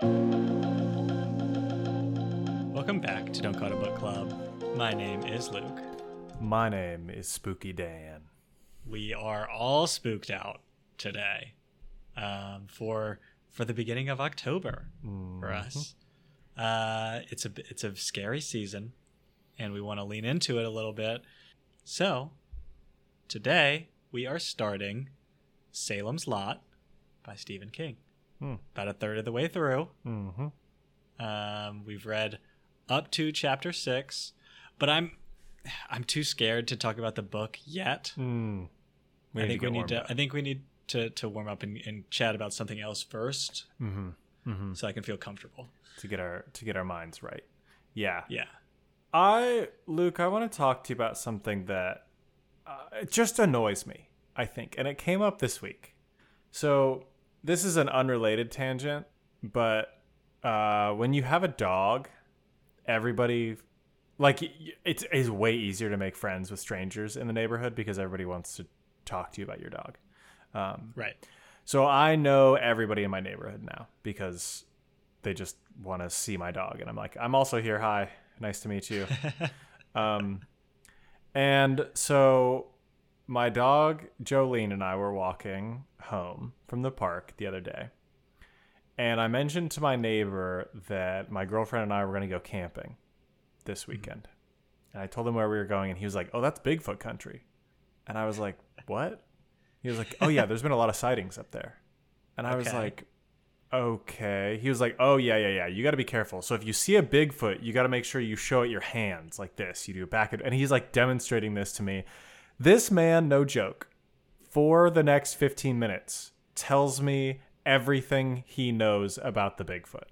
Welcome back to Don't Call It a Book Club. My name is Luke. My name is Spooky Dan. We are all spooked out today for the beginning of October for us. It's a scary season, and we want to lean into it a little bit. So today we are starting Salem's Lot by Stephen King. About a third of the way through. We've read up to chapter 6, but I'm too scared to talk about the book yet. I think we need to warm up and chat about something else first, so I can feel comfortable to get our minds right. Yeah. Luke, I want to talk to you about something that it just annoys me, I think, and it came up this week. So this is an unrelated tangent, but when you have a dog, everybody, like, it is way easier to make friends with strangers in the neighborhood because everybody wants to talk to you about your dog. Right. So I know everybody in my neighborhood now because they just want to see my dog. And I'm like, I'm also here. Hi. Nice to meet you. And so my dog, Jolene, and I were walking home from the park the other day. And I mentioned to my neighbor that my girlfriend and I were going to go camping this weekend. And I told him where we were going, and he was like, oh, that's Bigfoot country. And I was like, what? He was like, oh, yeah, there's been a lot of sightings up there. And I was like, okay. He was like, oh, yeah. You got to be careful. So if you see a Bigfoot, you got to make sure you show it your hands like this. You do back. And he's like demonstrating this to me. This man, no joke, for the next 15 minutes, tells me everything he knows about the Bigfoot.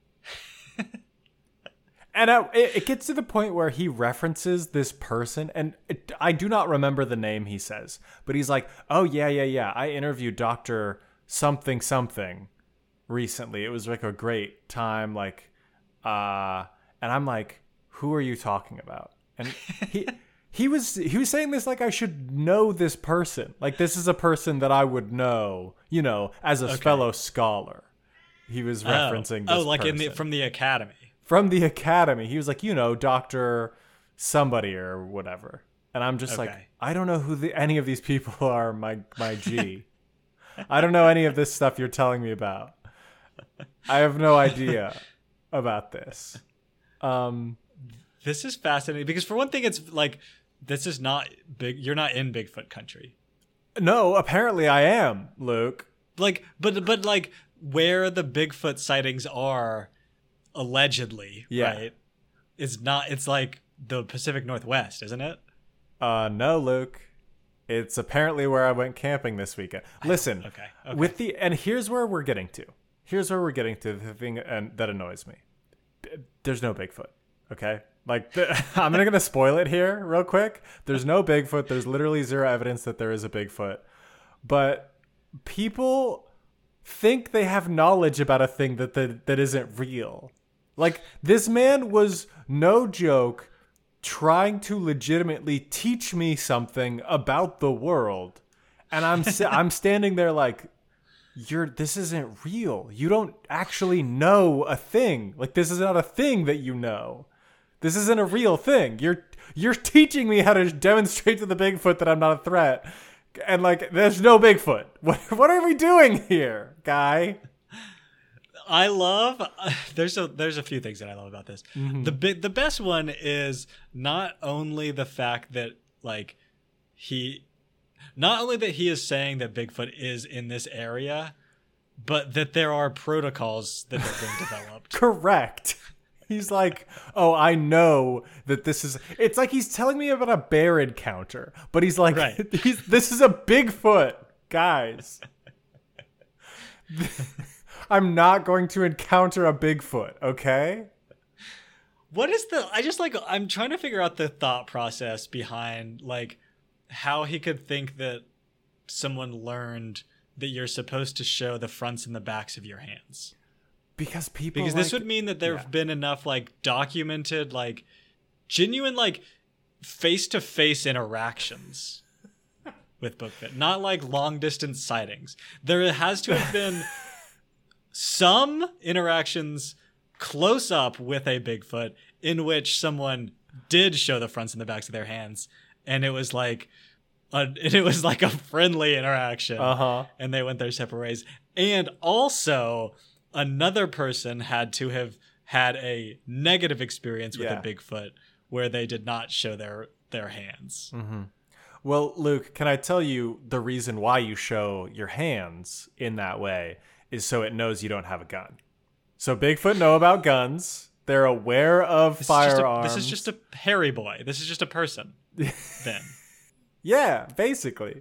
And it gets to the point where he references this person, and I do not remember the name he says, but he's like, oh, yeah. I interviewed Dr. something recently. It was like a great time. Like, and I'm like, who are you talking about? And he was saying this like I should know this person. Like, this is a person that I would know, as a fellow scholar. He was referencing this like person. from the academy. From the academy. He was like, Dr. somebody or whatever. And I'm just like, I don't know who any of these people are, my G. I don't know any of this stuff you're telling me about. I have no idea about this. This is fascinating because, for one thing, it's like, this is not big. You're not in Bigfoot country. No, apparently I am, Luke. Like, but like where the Bigfoot sightings are, allegedly, right? It's not. It's like the Pacific Northwest, isn't it? No, Luke. It's apparently where I went camping this weekend. Listen, okay. And here's where we're getting to. The thing that annoys me. There's no Bigfoot. Okay. Like, I'm going to spoil it here real quick. There's no Bigfoot. There's literally zero evidence that there is a Bigfoot. But people think they have knowledge about a thing that isn't real. Like, this man was, no joke, trying to legitimately teach me something about the world. And I'm standing there like, this isn't real. You don't actually know a thing. Like, this is not a thing that you know. This isn't a real thing. You're teaching me how to demonstrate to the Bigfoot that I'm not a threat. And like, there's no Bigfoot. What are we doing here, guy? I love there's a few things that I love about this. The best one is not only the fact that he is saying that Bigfoot is in this area, but that there are protocols that have been developed. Correct. He's like, oh, I know that this is... It's like he's telling me about a bear encounter, but he's like, this is a Bigfoot, guys. I'm not going to encounter a Bigfoot, okay? What is I'm trying to figure out the thought process behind, like, how he could think that someone learned that you're supposed to show the fronts and the backs of your hands. Because this would mean that there have been enough documented genuine face-to-face interactions with Bigfoot, not long distance sightings. There has to have been some interactions close up with a Bigfoot in which someone did show the fronts and the backs of their hands, and it was like a friendly interaction, and they went their separate ways. And also, another person had to have had a negative experience with a Bigfoot where they did not show their hands. Mm-hmm. Well, Luke, can I tell you the reason why you show your hands in that way is so it knows you don't have a gun. So Bigfoot know about guns. They're aware of firearms. This is just a hairy boy. This is just a person. Then. Yeah, basically.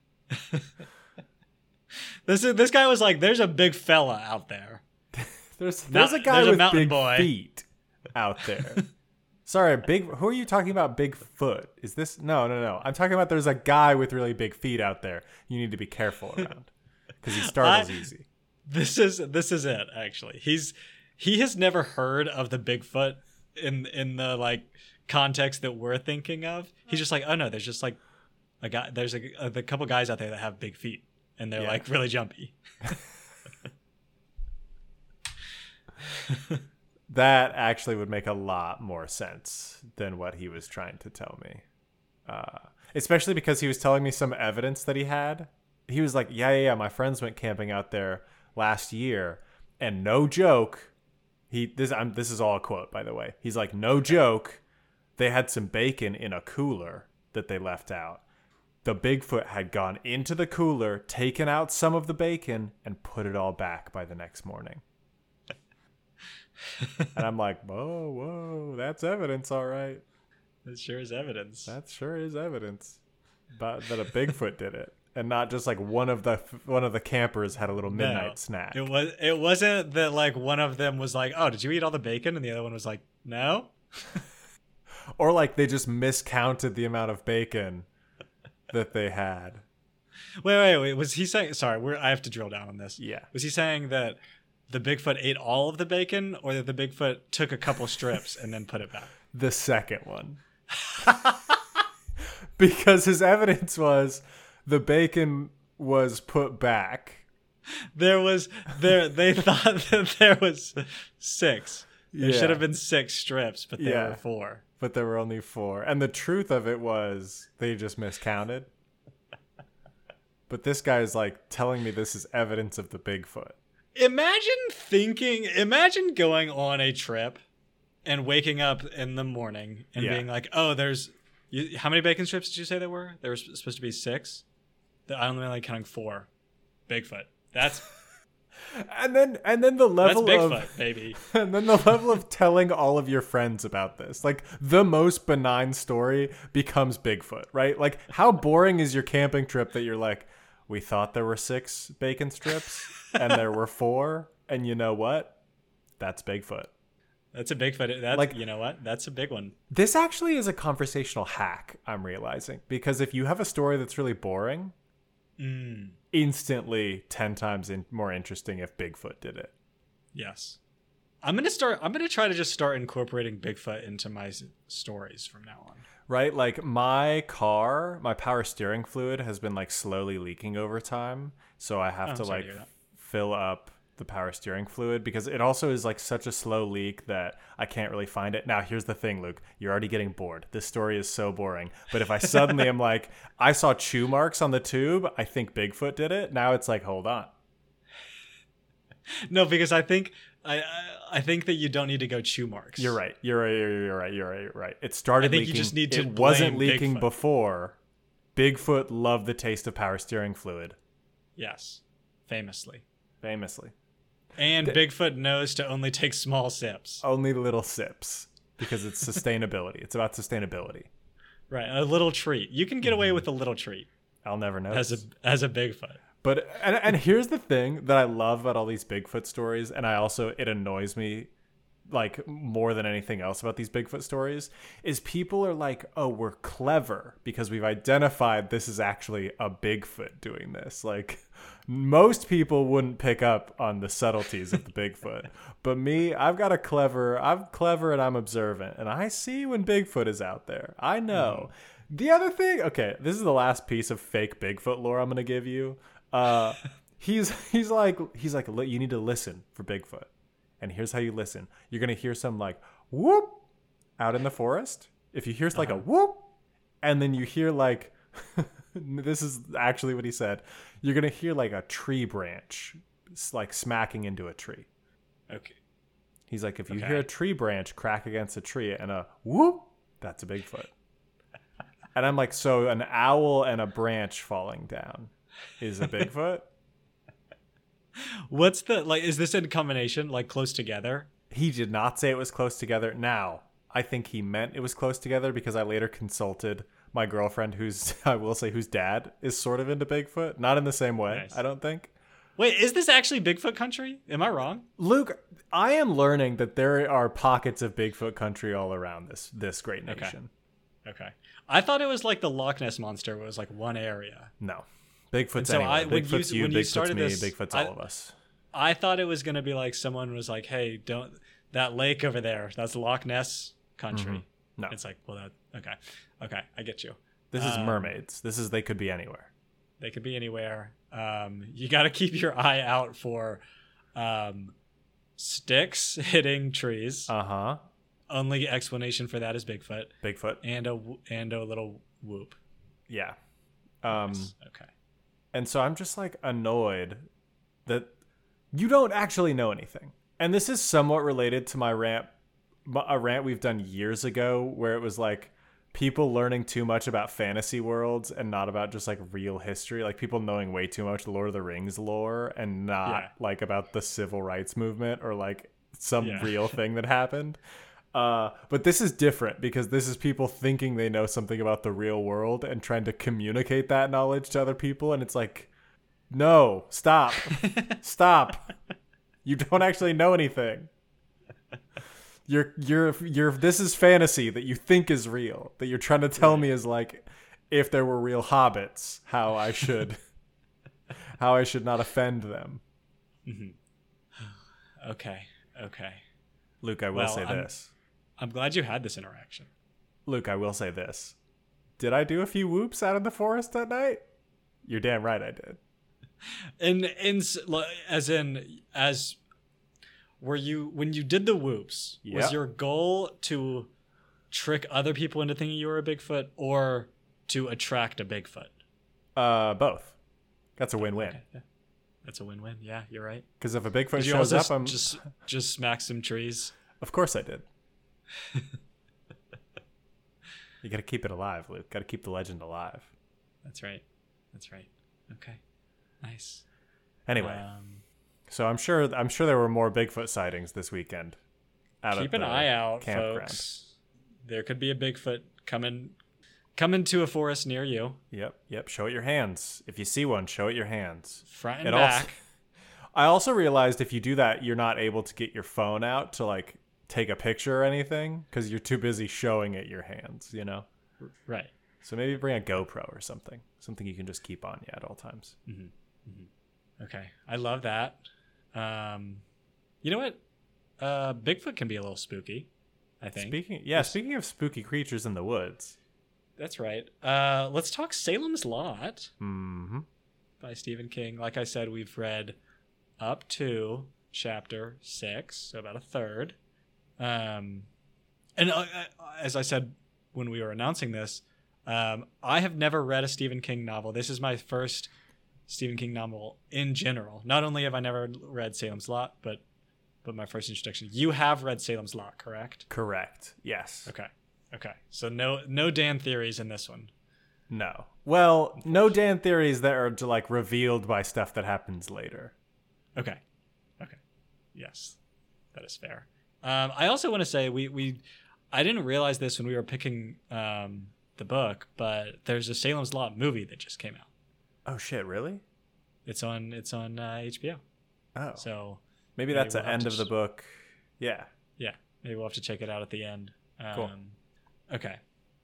This guy was like, there's a big fella out there. There's a guy with big feet out there. Sorry, who are you talking about? Bigfoot? Is this? No. I'm talking about there's a guy with really big feet out there. You need to be careful around because he startles easy. This is it. Actually, he has never heard of the Bigfoot in the like context that we're thinking of. He's just like, oh no, there's just like a guy. There's a couple guys out there that have big feet and they're like really jumpy. That actually would make a lot more sense than what he was trying to tell me. Especially because he was telling me some evidence that he had. He was like, yeah, my friends went camping out there last year, and no joke, this is all a quote, by the way. He's like, no joke, they had some bacon in a cooler that they left out. The Bigfoot had gone into the cooler, taken out some of the bacon, and put it all back by the next morning. And I'm like, whoa, that's evidence, all right. That sure is evidence. That sure is evidence. But that a Bigfoot did it, and not just like one of the campers had a little midnight snack. It wasn't that like one of them was like, "Oh, did you eat all the bacon?" and the other one was like, "No." Or like they just miscounted the amount of bacon that they had. Wait. Was he saying? Sorry, I have to drill down on this. Yeah. Was he saying that the Bigfoot ate all of the bacon, or that the Bigfoot took a couple strips and then put it back? The second one. Because his evidence was the bacon was put back. They thought that there was 6. There should have been 6 strips, but there were 4. But there were only 4. And the truth of it was they just miscounted. But this guy is like telling me this is evidence of the Bigfoot. Imagine going on a trip and waking up in the morning and being like, oh, how many bacon strips did you say there were? There was supposed to be 6. I'm only like counting 4. Bigfoot. That's and then the level that's Bigfoot, baby. And then the level of telling all of your friends about this. Like the most benign story becomes Bigfoot, right? Like how boring is your camping trip that you're like, we thought there were 6 bacon strips and there were 4, and you know what? That's Bigfoot. That's a Bigfoot. You know what? That's a big one. This actually is a conversational hack, I'm realizing, because if you have a story that's really boring, instantly 10 times more interesting if Bigfoot did it. Yes. I'm going to try to just start incorporating Bigfoot into my stories from now on. Right? Like my power steering fluid has been like slowly leaking over time. So I have to like fill up the power steering fluid because it also is like such a slow leak that I can't really find it. Now, here's the thing, Luke, you're already getting bored. This story is so boring. But if I suddenly am like, I saw chew marks on the tube, I think Bigfoot did it. Now it's like, hold on. No, because I think that you don't need to go chew marks. You're right. You're right. It started leaking. You just need to it wasn't leaking Bigfoot. Before. Bigfoot loved the taste of power steering fluid. Yes. Famously. And Bigfoot knows to only take small sips. Only little sips. Because it's sustainability. It's about sustainability. Right. A little treat. You can get away with a little treat. I'll never know. As a Bigfoot. But and here's the thing that I love about all these Bigfoot stories, and it annoys me like more than anything else about these Bigfoot stories, is people are like, oh, we're clever because we've identified this is actually a Bigfoot doing this. Like most people wouldn't pick up on the subtleties of the Bigfoot. But me, I'm clever and I'm observant, and I see when Bigfoot is out there. I know. The other thing, okay, this is the last piece of fake Bigfoot lore I'm going to give you. he's like, you need to listen for Bigfoot. And here's how you listen. You're going to hear some like whoop out in the forest. If you hear like a whoop, and then you hear like, this is actually what he said. You're going to hear like a tree branch like smacking into a tree. Okay. He's like, if you hear a tree branch crack against a tree and a whoop, that's a Bigfoot. And I'm like, so an owl and a branch falling down is a Bigfoot? What's the, like, is this in combination, like close together? He did not say it was close together. Now, I think he meant it was close together because I later consulted my girlfriend whose dad is sort of into Bigfoot. Not in the same way, nice. I don't think. Wait, is this actually Bigfoot country? Am I wrong? Luke, I am learning that there are pockets of Bigfoot country all around this great nation. Okay. I thought it was like the Loch Ness Monster was like one area. No. Bigfoot's so anywhere. Bigfoot's you, Bigfoot's me, Bigfoot's all of us. I thought it was going to be like someone was like, hey, don't, that lake over there, that's Loch Ness country. Mm-hmm. No. It's like, well, okay, I get you. This is mermaids. They could be anywhere. They could be anywhere. You got to keep your eye out for sticks hitting trees. Uh-huh. Only explanation for that is Bigfoot. And a little whoop. Yeah. Nice. Okay. And so I'm just like annoyed that you don't actually know anything. And this is somewhat related to a rant we've done years ago where it was like people learning too much about fantasy worlds and not about just like real history. Like people knowing way too much Lord of the Rings lore and not like about the civil rights movement or like some real thing that happened. But this is different because this is people thinking they know something about the real world and trying to communicate that knowledge to other people. And it's like, no, stop. Stop. You don't actually know anything. This is fantasy that you think is real, that you're trying to tell me is like, if there were real hobbits, how I should not offend them. Mm-hmm. Okay. Luke, I will say this. I'm glad you had this interaction. Luke, I will say this. Did I do a few whoops out in the forest that night? You're damn right I did. When you did the whoops, was your goal to trick other people into thinking you were a Bigfoot or to attract a Bigfoot? Both. That's a win-win. Okay. Yeah. That's a win-win. Yeah, you're right. Because if a Bigfoot shows up, I'm just smack some trees. Of course I did. You got to keep it alive, Luke. Got to keep the legend alive. That's right. Okay. Nice. Anyway, so I'm sure there were more Bigfoot sightings this weekend. Keep an eye out, folks. There could be a Bigfoot coming to a forest near you. Yep. Show it your hands. If you see one, show it your hands. Front and back. I also realized if you do that, you're not able to get your phone out to like take a picture or anything because you're too busy showing it your hands, you know? Right. So maybe bring a GoPro or something you can just keep on you at all times. Mm-hmm. Mm-hmm. Okay. I love that. You know what? Bigfoot can be a little spooky, I think. Speaking of spooky creatures in the woods. That's right. Let's talk Salem's Lot by Stephen King. Like I said, we've read up to chapter 6, so about a third. And as I said when we were announcing this, I have never read a Stephen King novel. This is my first Stephen King novel in general. Not only have I never read Salem's Lot, but my first introduction. You have read Salem's Lot, correct? Correct. Yes. Okay. So no Dan theories in this one. No. Well, no Dan theories that are like revealed by stuff that happens later. Okay. Yes, that is fair. I also want to say I didn't realize this when we were picking the book, but there's a Salem's Lot movie that just came out. Oh shit! Really? It's on HBO. Oh, so maybe that's the end of the book. Yeah. Maybe we'll have to check it out at the end. Cool. Okay.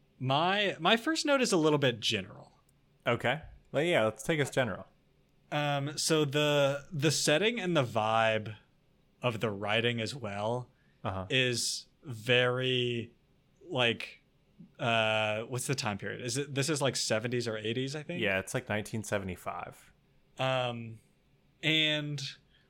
My first note is a little bit general. Okay. Well, yeah. Let's take us general. So the setting and the vibe of the writing as well is very like what's the time period? This is like 70s or 80s, I think? Yeah, it's like 1975. And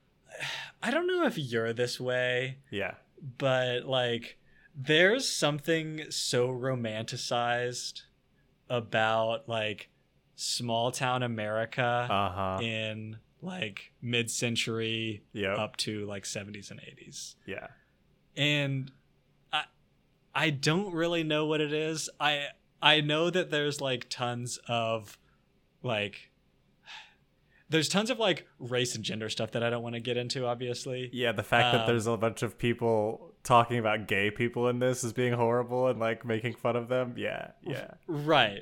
I don't know if you're this way. Yeah. But like there's something so romanticized about like small town America in like mid-century up to like 70s and 80s. Yeah. And I don't really know what it is. I know that there's like tons of like there's tons of like race and gender stuff that I don't want to get into, obviously. Yeah, the fact that there's a bunch of people talking about gay people in this as being horrible and like making fun of them. Yeah, yeah. Right.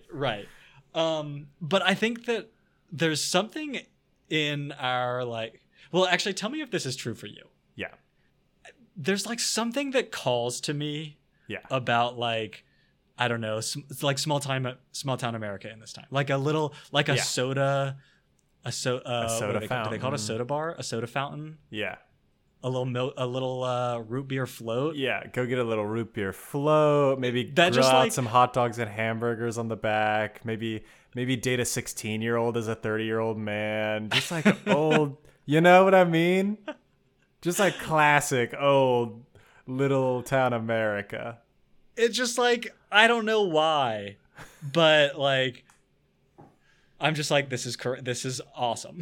But I think that there's something in our like, well, actually, tell me if this is true for you. Yeah. There's like something that calls to me about like, I don't know, it's like small town America in this time. Like a little, like a soda. A soda fountain. Do they call it a soda bar? A soda fountain? Yeah. A little root beer float? Yeah, go get a little root beer float. Maybe grill just out like some hot dogs and hamburgers on the back. Maybe date a 16-year-old as a 30-year-old man. Just like old, you know what I mean? Just like classic old little town America. It's just like, I don't know why, but like, I'm just like, this is awesome.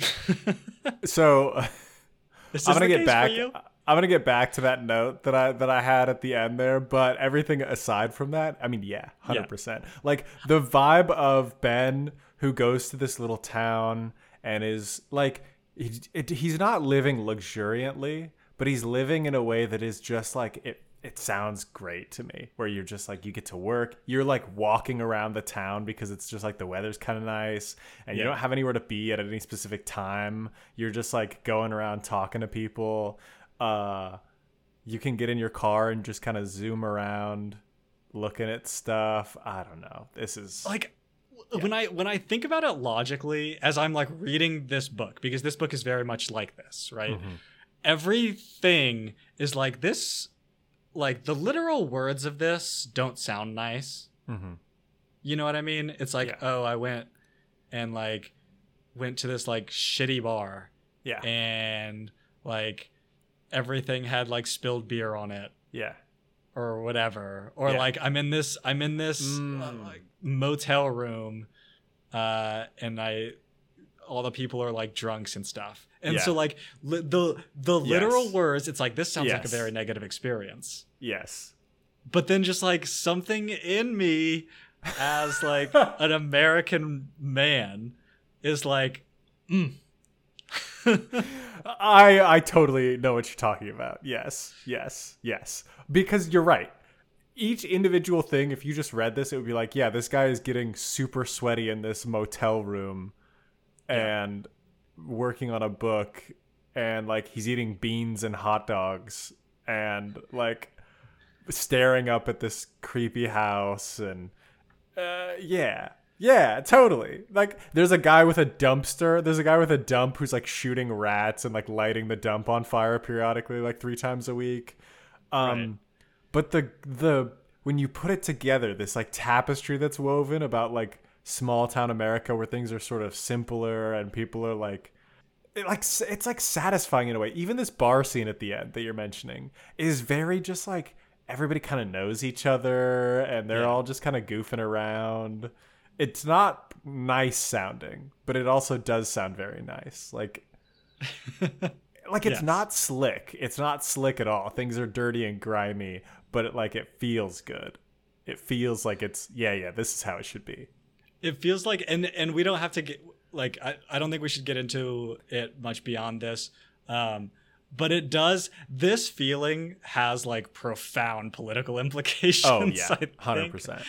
So I'm gonna get back. I'm gonna get back to that note that I had at the end there. But everything aside from that, I mean, yeah, 100%. Like the vibe of Ben who goes to this little town and is like, he's not living luxuriantly, but he's living in a way that is just like it. It sounds great to me, where you're just like, you get to work, you're like walking around the town because it's just like the weather's kind of nice and you don't have anywhere to be at any specific time. You're just like going around talking to people. You can get in your car and just kind of zoom around looking at stuff. I don't know. This is like, when I think about it logically, as I'm like reading this book, because this book is very much like this, right? Mm-hmm. Everything is like this. Like the literal words of this don't sound nice. Mm-hmm. You know what I mean? It's like, I went to this like shitty bar. Yeah. And like everything had like spilled beer on it. Yeah. Or whatever. Or like I'm in this like motel room and all the people are like drunks and stuff. And so like the literal words, it's like, this sounds like a very negative experience. Yes. But then just like something in me as like an American man is like, I totally know what you're talking about. Yes. Because you're right. Each individual thing, if you just read this, it would be like, yeah, this guy is getting super sweaty in this motel room and working on a book, and like he's eating beans and hot dogs and like staring up at this creepy house, and totally. Like there's a guy with a dump who's like shooting rats and like lighting the dump on fire periodically, like 3 times a week. But the when you put it together, this like tapestry that's woven about like small town America, where things are sort of simpler and people are like, it's like satisfying in a way. Even this bar scene at the end that you're mentioning is very just like, everybody kind of knows each other and they're all just kind of goofing around. It's not nice sounding, but it also does sound very nice. Like it's not slick. It's not slick at all. Things are dirty and grimy, but it feels good. It feels like it's, this is how it should be. It feels like, and we don't have to get, like, I don't think we should get into it much beyond this. But it does, this feeling has like profound political implications. Oh yeah, 100%.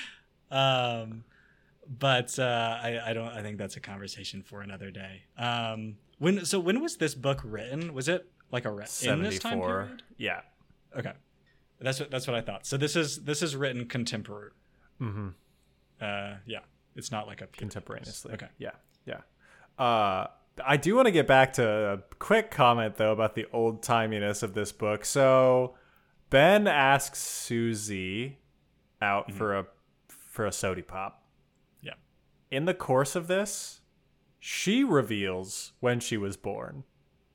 But I think that's a conversation for another day. When was this book written? Was it like in this time period? Yeah. Okay. That's what I thought. So this is written contemporary. Mm-hmm. Yeah. It's not like a contemporaneously. Okay. Yeah. I do want to get back to a quick comment though about the old timiness of this book. So Ben asks Susie out for a sody pop. Yeah. In the course of this, she reveals when she was born.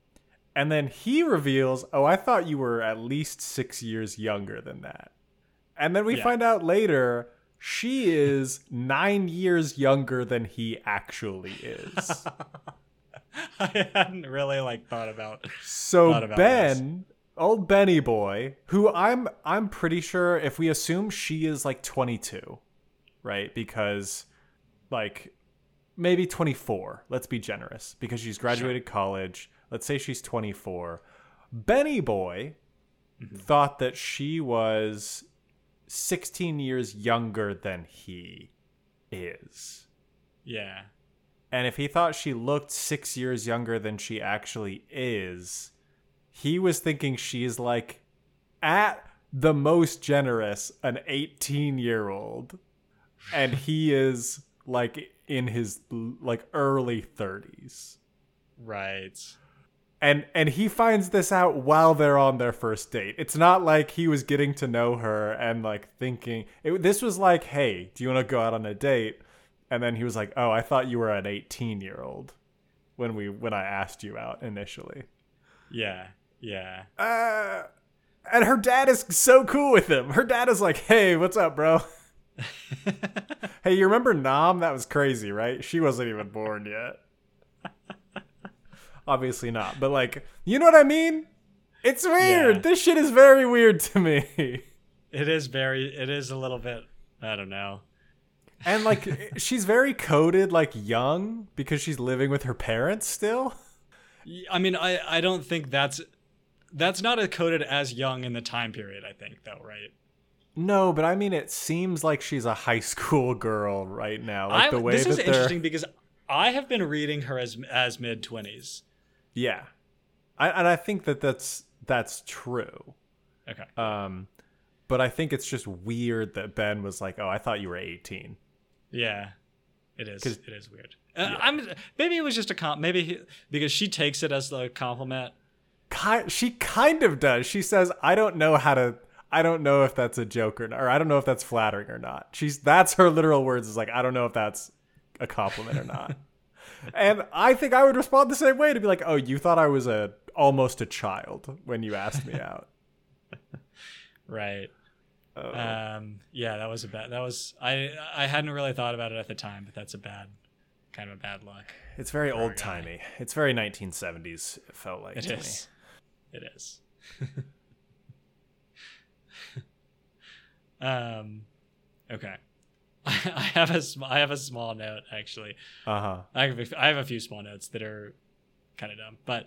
And then he reveals, oh, I thought you were at least 6 years younger than that. And then we find out later she is 9 years younger than he actually is. I hadn't really thought about. So Ben, old Benny boy, who I'm pretty sure if we assume she is 22, right? Because maybe 24. Let's be generous because she's graduated college. Let's say she's 24. Benny boy thought that she was 16 years younger than he is. Yeah. And if he thought she looked 6 years younger than she actually is, he was thinking she's at the most generous, an 18-year-old. And he is in his early 30s. Right. And he finds this out while they're on their first date. It's not like he was getting to know her and thinking this was hey, do you want to go out on a date? And then he was like, oh, I thought you were an 18-year-old when I asked you out initially. Yeah. And her dad is so cool with him. Her dad is like, hey, what's up, bro? Hey, you remember Nam? That was crazy, right? She wasn't even born yet. Obviously not, but you know what I mean? It's weird. Yeah. This shit is very weird to me. It is a little bit, I don't know. And she's very coded young because she's living with her parents still. I mean, I don't think that's not coded as young in the time period, I think, though, right? No, but I mean, it seems like she's a high school girl right now. The way this is interesting because I have been reading her as mid-20s. Yeah, and I think that's true. Okay. But I think it's just weird that Ben was like, "Oh, I thought you were 18." Yeah, it is. It is weird. Maybe it was just because she takes it as a compliment. She kind of does. She says, I don't know if that's a joke or I don't know if that's flattering or not. That's her literal words is I don't know if that's a compliment or not. And I think I would respond the same way to be like, oh, you thought I was almost a child when you asked me out. Right. Yeah, I hadn't really thought about it at the time, but that's kind of a bad luck. It's very old timey. It's very 1970s. It felt like it is. Me. It is. Okay. I have a small note actually. I have a few small notes that are kind of dumb, but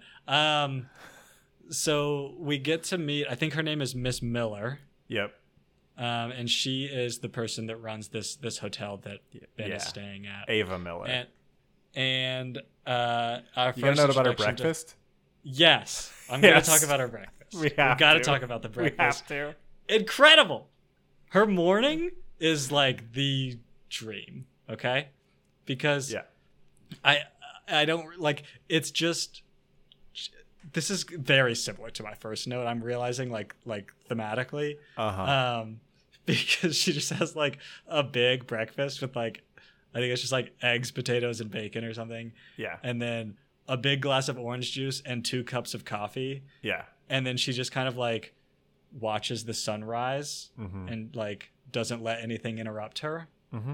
so we get to meet. I think her name is Miss Miller. Yep. And she is the person that runs this hotel that Ben is staying at. Ava Miller. And our first you got a note about her breakfast? Yes, I'm going to talk about her breakfast. We've got to talk about the breakfast. We have to. Incredible. Her morning is the dream. Okay, because I don't it's just. This is very similar to my first note. I'm realizing thematically, because she just has a big breakfast with I think it's just eggs, potatoes, and bacon or something. Yeah, and then a big glass of orange juice and 2 cups of coffee. Yeah, and then she just kind of watches the sunrise and doesn't let anything interrupt her.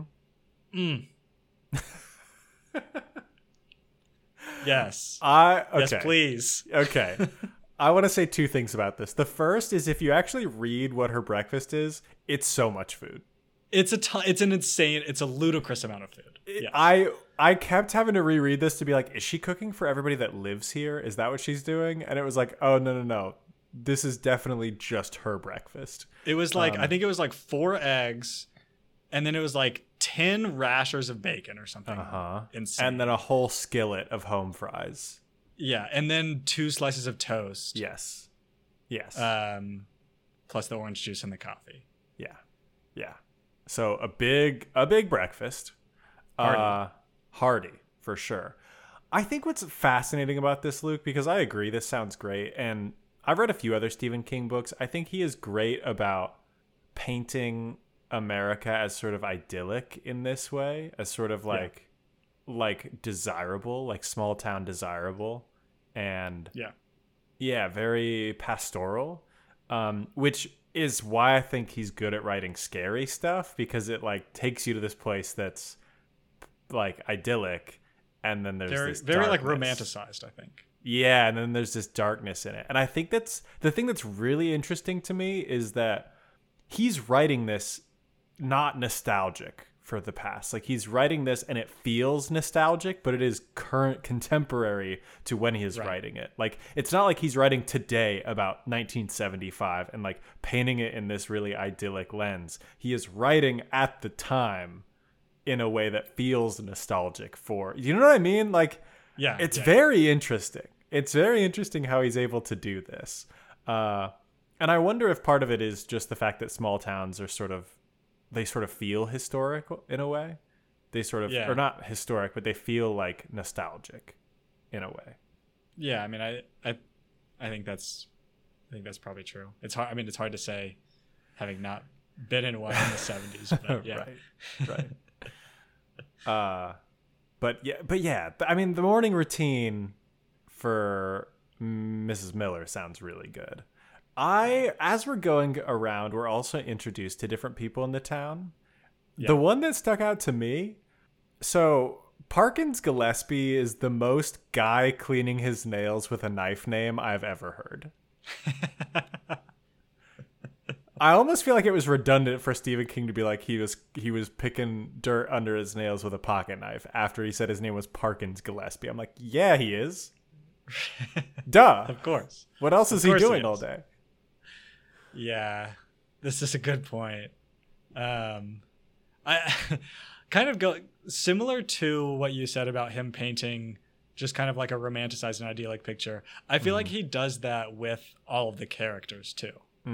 Yes. Okay. Yes, please. Okay. I want to say 2 things about this. The first is if you actually read what her breakfast is, it's so much food. It's a ludicrous amount of food. Yes. I kept having to reread this to be like, is she cooking for everybody that lives here? Is that what she's doing? And it was like, oh, no. This is definitely just her breakfast. It was I think it was 4 eggs, and then it was 10 rashers of bacon or something. Insane. And then a whole skillet of home fries. Yeah, and then 2 slices of toast. Yes. Plus the orange juice and the coffee. Yeah. So a big breakfast. Hearty for sure. I think what's fascinating about this, Luke, because I agree this sounds great, and I've read a few other Stephen King books. I think he is great about painting America as sort of idyllic in this way, as sort of desirable, small town desirable. And Yeah, very pastoral, which is why I think he's good at writing scary stuff, because it like takes you to this place that's like idyllic, and then there's this very darkness. like romanticized, I think. Yeah, and then there's this darkness in it. And I think that's the thing that's really interesting to me, is that he's writing this not nostalgic for the past. Like, he's writing this and it feels nostalgic, but it is current, contemporary to when he is writing it. Like, it's not like he's writing today about 1975 and like painting it in this really idyllic lens. He is writing at the time in a way that feels nostalgic for, you know what I mean? Like, yeah, it's very interesting. It's very interesting how he's able to do this. And I wonder if part of it is just the fact that small towns are they sort of feel historic in a way. They sort of, or not historic, but they feel like nostalgic in a way. Yeah, I mean, I think that's probably true. It's hard. I mean, it's hard to say, having not been in one in the 70s. But yeah, right. But yeah. I mean, the morning routine for Mrs. Miller sounds really good. As we're going around, we're also introduced to different people in the town. Yeah. The one that stuck out to me, so Parkins Gillespie is the most guy cleaning his nails with a knife name I've ever heard. I almost feel like it was redundant for Stephen King to be like he was picking dirt under his nails with a pocket knife after he said his name was Parkins Gillespie. I'm like, yeah, he is. Duh. Of course. What else is he doing all day? Yeah, this is a good point. I kind of go similar to what you said about him painting just kind of like a romanticized and idyllic picture. I feel like he does that with all of the characters too.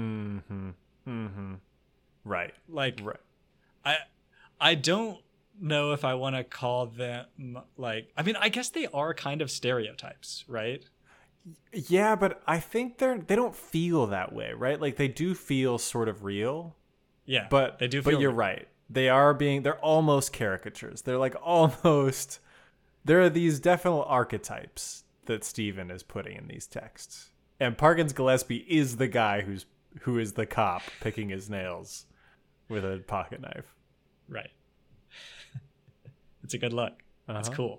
Right. Like, I don't know if I want to call them like, I mean, I guess they are kind of stereotypes, right? Yeah, but I think they don't feel that way, right? Like, they do feel sort of real. Yeah, but they do feel but you're right. They're almost caricatures. They're like almost, there are these definite archetypes that Stephen is putting in these texts. And Parkins Gillespie is the guy who is the cop picking his nails with a pocket knife. Right. It's a good look. That's cool.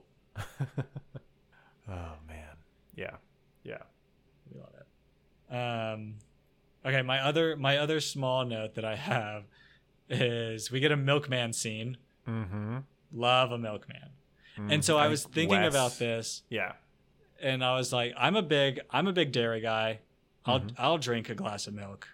Oh man. Yeah. We love it. Okay, my other small note that I have is we get a milkman scene. Love a milkman. And so I was thinking about this. Yeah. And I was like, I'm a big dairy guy. I'll drink a glass of milk.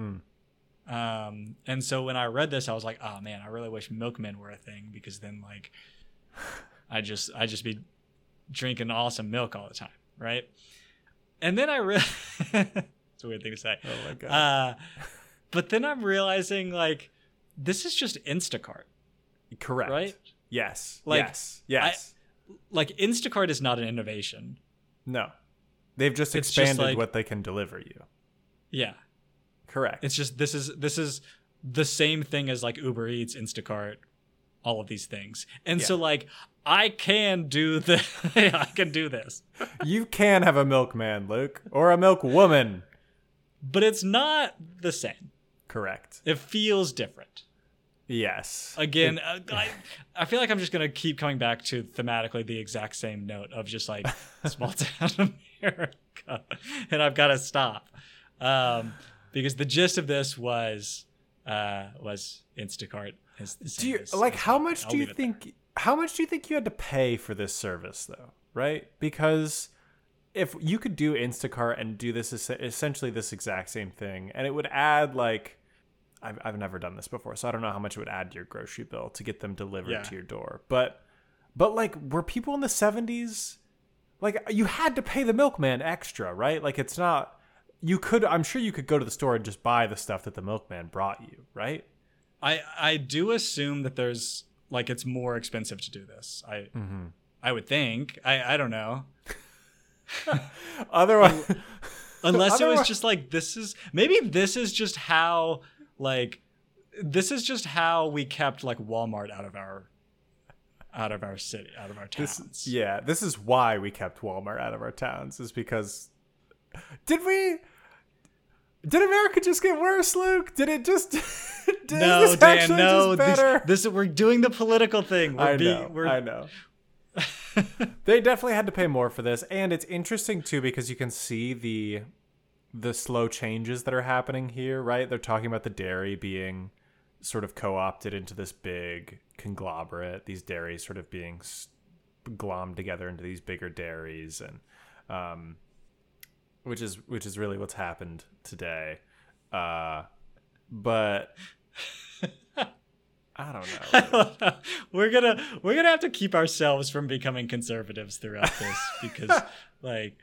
And so when I read this, I was like, oh man, I really wish milkmen were a thing, because then like I just be drinking awesome milk all the time, right? And then it's a weird thing to say. Oh my god. But then I'm realizing like this is just Instacart. Correct. Right? Yes. Like, yes. Like Instacart is not an innovation. No. They've just expanded like, what they can deliver you. Yeah. Correct. It's just this is the same thing as like Uber Eats, Instacart, all of these things. And so like I can do I can do this. You can have a milkman, Luke, or a milkwoman. But it's not the same. Correct. It feels different. Yes. Again, I feel like I'm just going to keep coming back to thematically the exact same note of just like small town America. And I've got to stop. Because the gist of this was Instacart. How much do you think you had to pay for this service though? Right? Because if you could do Instacart and do this essentially this exact same thing, and it would add like, I've never done this before, so I don't know how much it would add to your grocery bill to get them delivered to your door. But like, were people in the 70s, like, you had to pay the milkman extra, right? Like, it's not, I'm sure you could go to the store and just buy the stuff that the milkman brought you, right? I do assume that there's like, it's more expensive to do this. I would think. I don't know. Otherwise, unless it was just like, this is just how we kept like Walmart out of our city, out of our towns. This is why we kept Walmart out of our towns, is because Did America just get worse, Luke? Did it just? No, Dan. No. We're doing the political thing. I know. They definitely had to pay more for this, and it's interesting too because you can see the slow changes that are happening here. Right? They're talking about the dairy being sort of co-opted into this big conglomerate. These dairies sort of being glommed together into these bigger dairies, and which is really what's happened today. But I don't know. We're gonna have to keep ourselves from becoming conservatives throughout this because like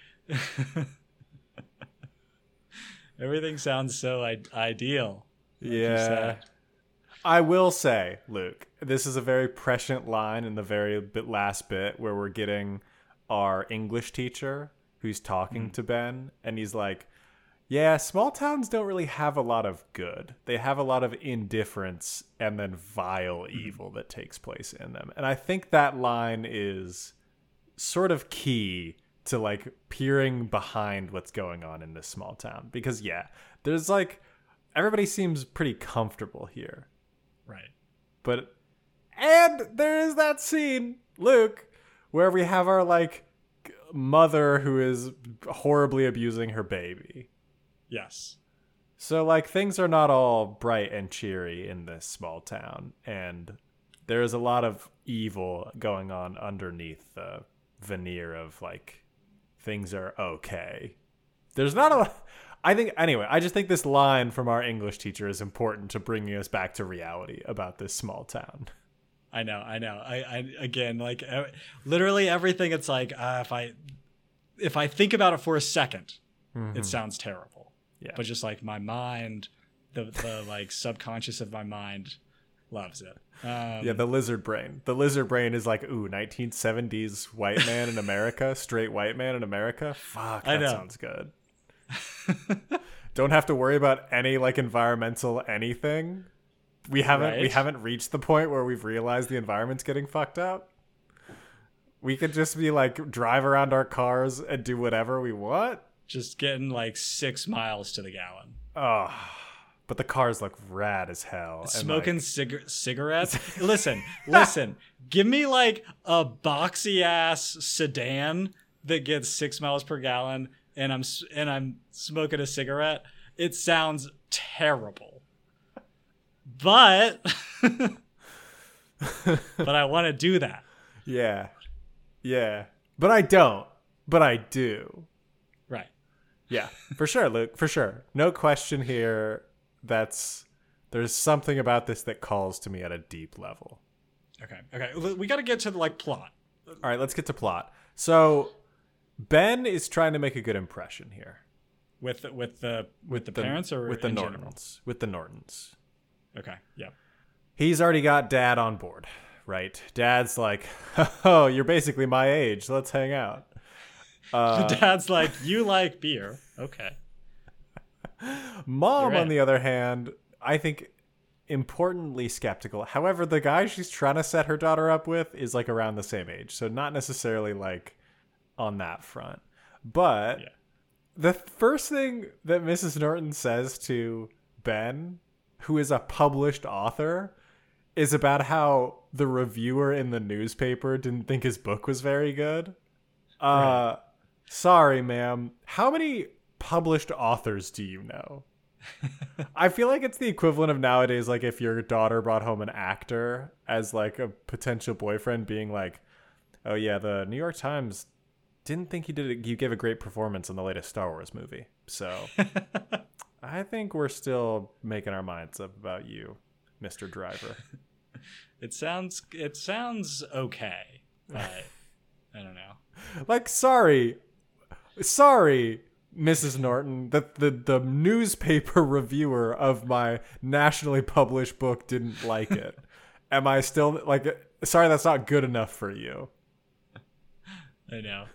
everything sounds so ideal. Yeah. I will say, Luke, this is a very prescient line in the last bit where we're getting our English teacher who's talking to Ben, and he's like, yeah, small towns don't really have a lot of good. They have a lot of indifference and then vile evil that takes place in them. And I think that line is sort of key to like peering behind what's going on in this small town. Because yeah, there's like, everybody seems pretty comfortable here. Right. And there is that scene, Luke, where we have our like mother who is horribly abusing her baby. Yes. So like things are not all bright and cheery in this small town, and there is a lot of evil going on underneath the veneer of like things are okay. There's not a lot. I just think this line from our English teacher is important to bringing us back to reality about this small town. I know. I again, like literally everything. It's like if I think about it for a second, it sounds terrible. Yeah. But just like my mind, the like subconscious of my mind loves it. Yeah, the lizard brain. The lizard brain is like, ooh, 1970s white man in America, straight white man in America. Fuck, that sounds good. Don't have to worry about any like environmental anything. We haven't reached the point where we've realized the environment's getting fucked up. We could just be like drive around our cars and do whatever we want. Just getting like 6 miles to the gallon. Oh, but the cars look rad as hell. Smoking cigarettes. Listen. Give me like a boxy ass sedan that gets 6 miles per gallon, and I'm smoking a cigarette. It sounds terrible, but I want to do that. Yeah, but I don't. But I do. Right. Yeah, for sure, Luke. For sure, no question here. There's something about this that calls to me at a deep level. Okay. We got to get to the like plot. All right, let's get to plot. So Ben is trying to make a good impression here. With the parents or with the in Nortons? General? With the Nortons. Okay. Yeah. He's already got Dad on board, right? Dad's like, "Oh, you're basically my age. Let's hang out." The dad's like, "You like beer, okay." Mom, on the other hand, I think importantly skeptical. However, the guy she's trying to set her daughter up with is like around the same age, so not necessarily like on that front. But yeah. The first thing that Mrs. Norton says to Ben, who is a published author, is about how the reviewer in the newspaper didn't think his book was very good. Right. Sorry, ma'am. How many published authors do you know? I feel like it's the equivalent of nowadays, like if your daughter brought home an actor as like a potential boyfriend being like, oh yeah, the New York Times didn't think you gave a great performance in the latest Star Wars movie. So I think we're still making our minds up about you, Mr. Driver. It sounds okay, but I don't know. Like, sorry, Mrs. Norton, that the newspaper reviewer of my nationally published book didn't like it. Am I still like, sorry, that's not good enough for you? I know.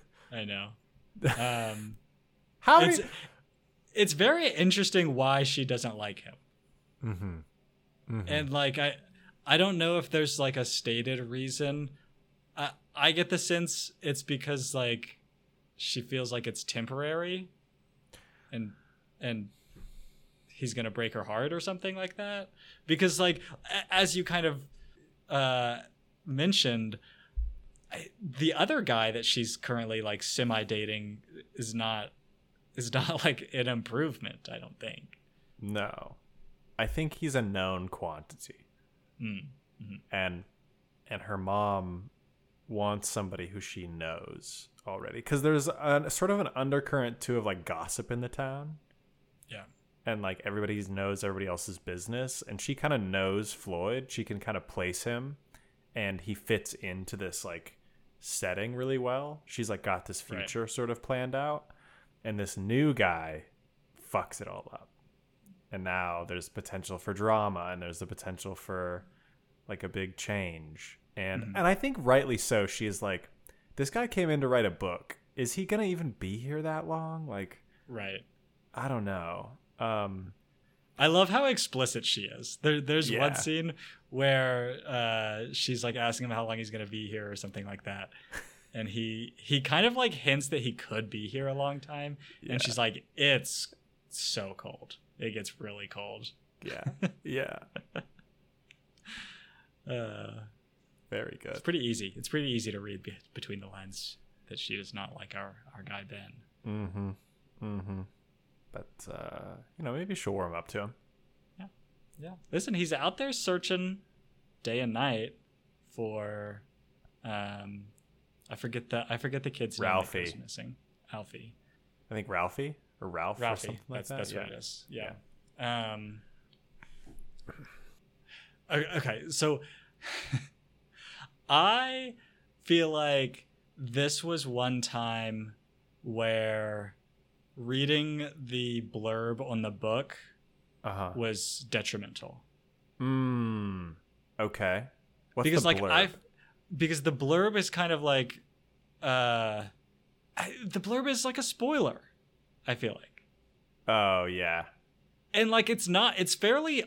It's very interesting why she doesn't like him. Mm-hmm. And like I don't know if there's like a stated reason. I get the sense it's because like she feels like it's temporary. and he's gonna break her heart or something like that. Because like as you kind of mentioned, the other guy that she's currently like semi dating is not like an improvement, I don't think. No, I think he's a known quantity. Mm-hmm. And her mom wants somebody who she knows already, because there's a sort of an undercurrent too of like gossip in the town. Yeah. And like everybody knows everybody else's business, and she kind of knows Floyd. She can kind of place him, and he fits into this like setting really well. She's like got this future sort of planned out, and this new guy fucks it all up. And now there's potential for drama, and there's the potential for like a big change. And and I think rightly so. She is like, this guy came in to write a book. Is he gonna even be here that long? Like, right. I don't know. I love how explicit she is. There's one scene where she's like asking him how long he's gonna be here or something like that, and he kind of like hints that he could be here a long time, and she's like, it's so cold. It gets really cold. Yeah. Yeah. Very good. It's pretty easy. It's pretty easy to read between the lines that she does not like our guy Ben. Mm-hmm. Mm-hmm. But maybe she'll warm up to him. Yeah. Yeah. Listen, he's out there searching day and night for I forget the kid's Ralphie. name that was missing. Alfie. I think Ralphie or Ralph or something like that. That's what it is. Yeah. Okay, so I feel like this was one time where reading the blurb on the book was detrimental. Okay. What's because the like blurb? Because the blurb is kind of like the blurb is like a spoiler, I feel like. Oh yeah. And like it's fairly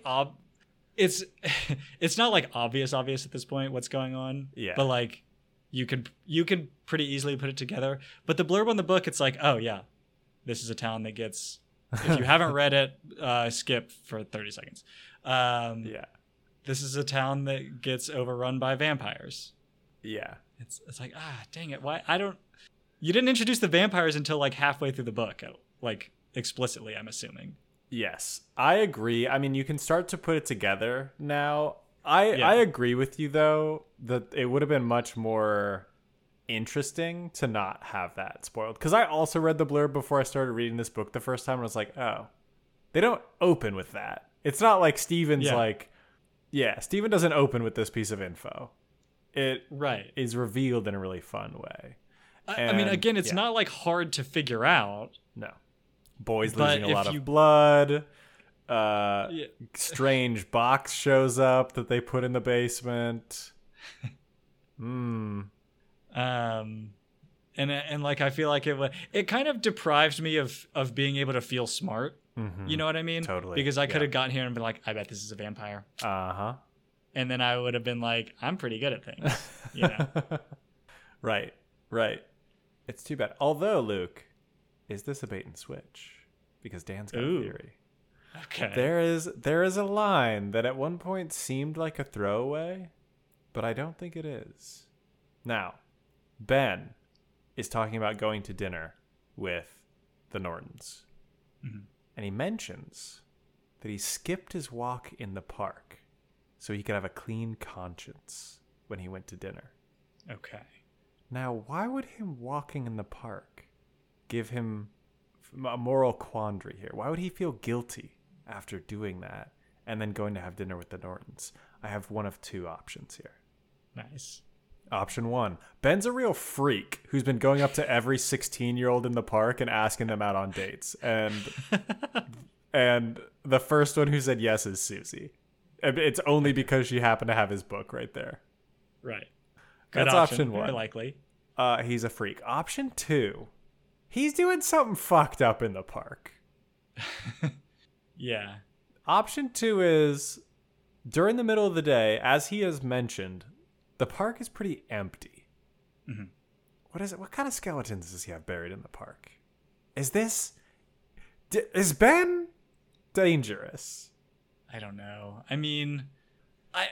it's not like obvious at this point what's going on. Yeah. But like you can pretty easily put it together. But the blurb on the book, it's like, oh yeah, this is a town that gets, if you haven't read it, skip for 30 seconds. Yeah. This is a town that gets overrun by vampires. Yeah. It's like, dang it. Why you didn't introduce the vampires until like halfway through the book, like explicitly, I'm assuming. Yes, I agree. I mean, you can start to put it together now. I agree with you, though, that it would have been much more interesting to not have that spoiled. Because I also read the blurb before I started reading this book the first time, and I was like, oh, they don't open with that. It's not like Steven's Steven doesn't open with this piece of info. It is revealed in a really fun way. I mean, again, it's not like hard to figure out. No. Boys losing a lot of blood. Strange box shows up that they put in the basement. And like I feel like it kind of deprived me of being able to feel smart. Mm-hmm. You know what I mean? Totally. Because I could have gotten here and been like, I bet this is a vampire. Uh-huh. And then I would have been like, I'm pretty good at things. You know? Right. It's too bad. Although, Luke, is this a bait and switch? Because Dan's got a theory. Okay. There is a line that at one point seemed like a throwaway, but I don't think it is. Now, Ben is talking about going to dinner with the Nortons. Mm-hmm. And he mentions that he skipped his walk in the park so he could have a clean conscience when he went to dinner. Okay. Now, why would him walking in the park give him a moral quandary here? Why would he feel guilty after doing that and then going to have dinner with the Nortons? I have one of two options here. Nice. Option one, Ben's a real freak who's been going up to every 16-year-old in the park and asking them out on dates. And the first one who said yes is Susie. It's only because she happened to have his book right there. Right. That's option one. Very likely. He's a freak. Option two, he's doing something fucked up in the park. Yeah. Option two is, during the middle of the day, as he has mentioned, the park is pretty empty. Mm-hmm. What is it? What kind of skeletons does he have buried in the park? Is this Is Ben dangerous? I don't know. I mean, I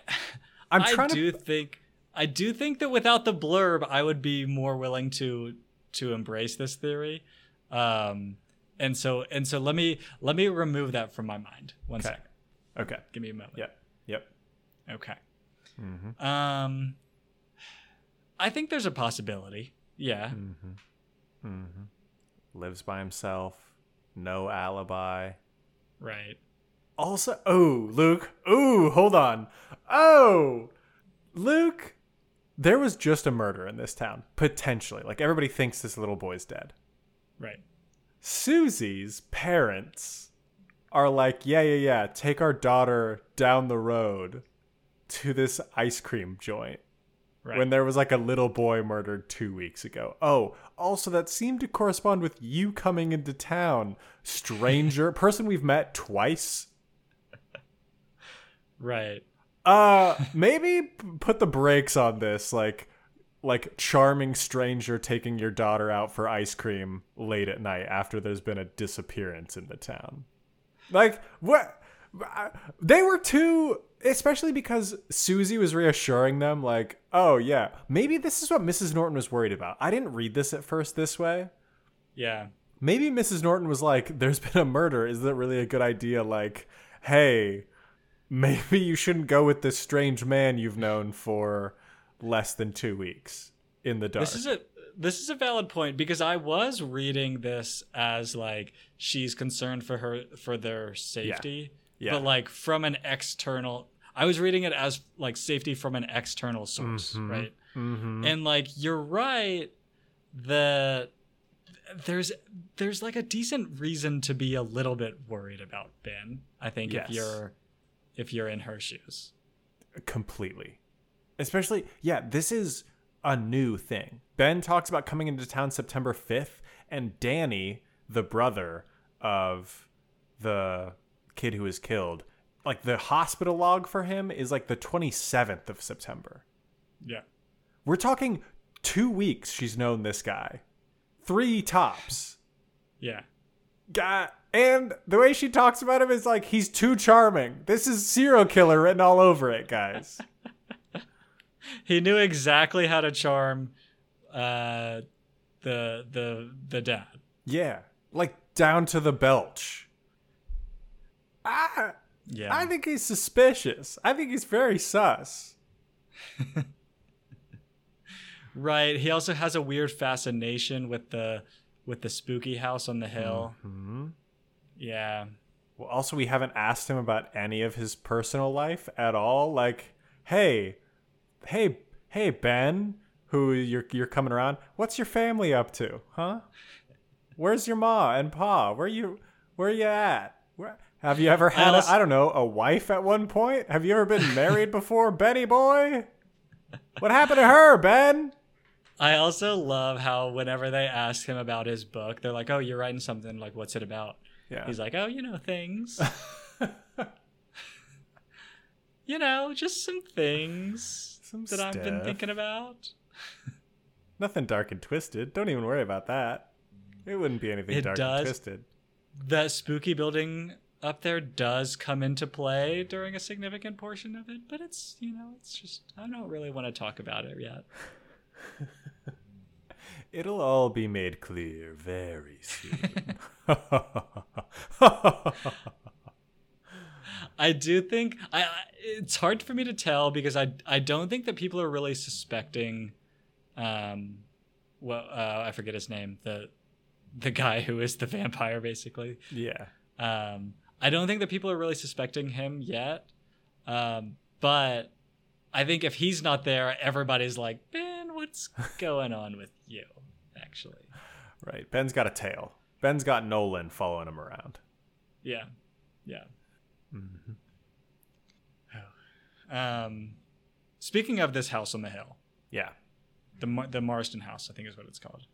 do think that without the blurb, I would be more willing to embrace this theory. And so let me remove that from my mind. One second. Okay. Give me a moment. Yep. Okay. I think there's a possibility. Yeah. Lives by himself. No alibi. Right. Also, Luke. Hold on. Luke. There was just a murder in this town. Potentially. Like, everybody thinks this little boy's dead. Right. Susie's parents are like, yeah, take our daughter down the road to this ice cream joint. Right. When there was like a little boy murdered 2 weeks ago. Also that seemed to correspond with you coming into town. Stranger, person we've met twice. Right. Maybe put the brakes on this, like charming stranger taking your daughter out for ice cream late at night after there's been a disappearance in the town. Like, what? They were too, especially because Susie was reassuring them, like, oh yeah, maybe this is what Mrs. Norton was worried about. I didn't read this at first this way. Yeah. Maybe Mrs. Norton was like, there's been a murder. Is that really a good idea? Like, hey, maybe you shouldn't go with this strange man you've known for less than 2 weeks in the dark. This is a valid point, because I was reading this as like she's concerned for their safety, but like from an external. I was reading it as like safety from an external source, right? And like you're right that there's like a decent reason to be a little bit worried about Ben. I think if you're in her shoes, completely. Especially, this is a new thing. Ben talks about coming into town September 5th, and Danny, the brother of the kid who was killed, like the hospital log for him is like the 27th of September. Yeah. We're talking 2 weeks she's known this guy. 3 tops. Yeah. And the way she talks about him is like he's too charming. This is serial killer written all over it, guys. He knew exactly how to charm the dad. Yeah, like down to the belch. I think he's suspicious. I think he's very sus. Right. He also has a weird fascination with the spooky house on the hill. Yeah. Well, also we haven't asked him about any of his personal life at all. Like, hey, Ben, who you're coming around. What's your family up to, huh? Where's your ma and pa? Where you at? Have you ever had a wife at one point? Have you ever been married before, Benny boy? What happened to her, Ben? I also love how whenever they ask him about his book, they're like, "Oh, you're writing something. Like, what's it about?" Yeah. He's like, "Oh, things." Just some things that I've been thinking about. Nothing dark and twisted. Don't even worry about that. It wouldn't be anything dark and twisted. The spooky building up there does come into play during a significant portion of it, but it's just, I don't really want to talk about it yet. It'll all be made clear very soon. I do think it's hard for me to tell, because I don't think that people are really suspecting I forget his name, the guy who is the vampire, basically. Yeah. I don't think that people are really suspecting him yet. But I think if he's not there, everybody's like, Ben, what's going on with you, actually? Right. Ben's got a tail. Ben's got Nolan following him around. Yeah. Yeah. Speaking of this house on the hill. Yeah. The Marston house, I think is what it's called.